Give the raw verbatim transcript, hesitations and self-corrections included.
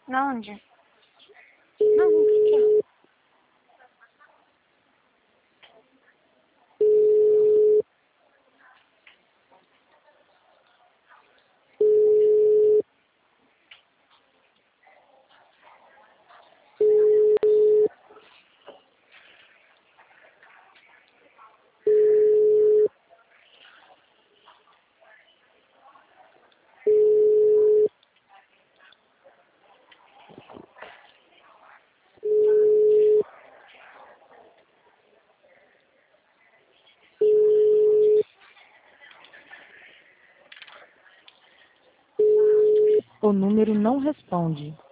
Onde? Não, o que que é? O número não responde.